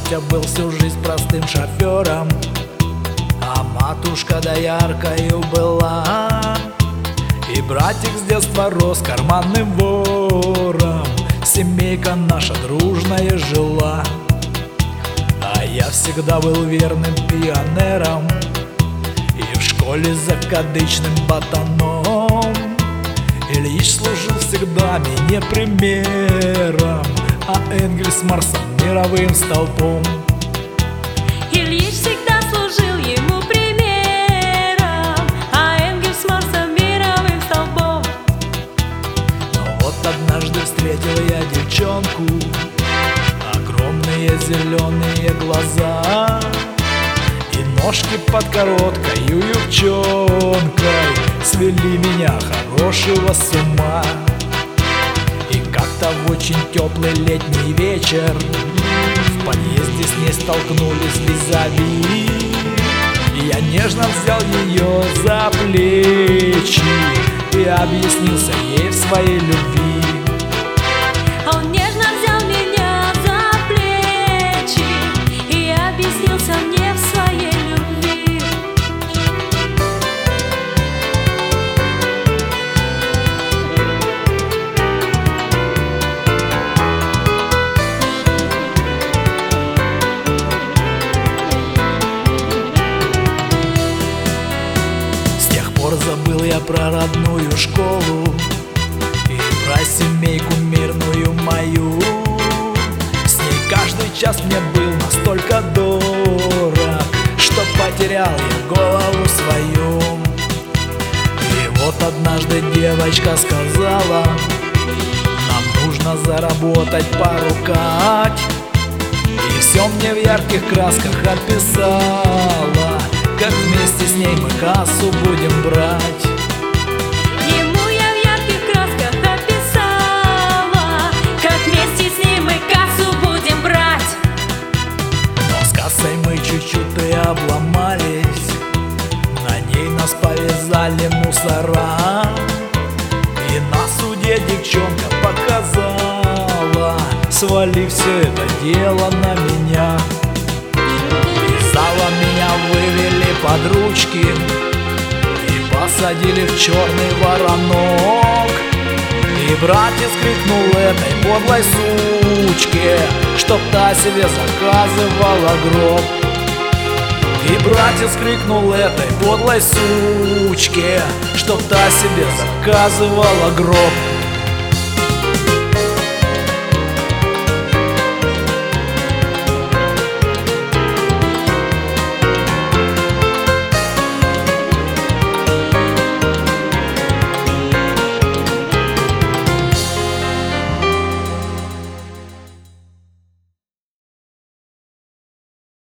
Батя был всю жизнь простым шофером, а матушка дояркою была. И братик с детства рос карманным вором, семейка наша дружная жила. А я всегда был верным пионером и в школе закадычным ботаном. Ильич служил всегда мне примером, а Энгельс Марсом мировым столпом. Ильич всегда служил ему примером, а Энгельс Марсом мировым столбом. Но вот однажды встретил я девчонку, огромные зеленые глаза и ножки под короткою юбчонкой свели меня хорошего с ума. И как-то в очень теплый летний вечер в подъезде с ней столкнулись визави. И я нежно взял ее за плечи и объяснился ей в своей любви. Он нежно взял меня за плечи и объяснился мне в своей любви. С тех пор забыл я про родную школу и про семейку мирную мою. С ней каждый час мне был настолько дорог, что потерял я голову свою. И вот однажды девочка сказала: нам нужно заработать пару кать. И все мне в ярких красках описала, как вместе с ней мы кассу будем брать. Ему я в ярких красках описала, как вместе с ним мы кассу будем брать. Но с кассой мы чуть-чуть и обломались, на ней нас повязали мусора. И на суде девчонка показала, свалив все это дело на меня. Из зала меня вывели под ручки и посадили в черный воронок. И братец крикнул этой подлой сучке, чтоб та себе заказывала гроб. И братец крикнул этой подлой сучке, чтоб та себе заказывала гроб.